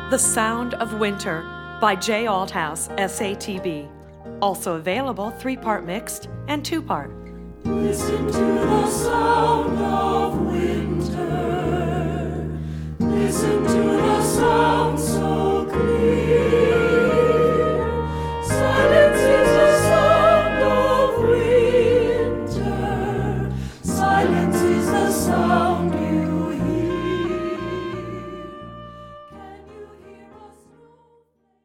The Sound of Winter by Jay Althouse, SATB. Also available 3-part mixed and 2-part. Listen to the sound of winter. Listen to the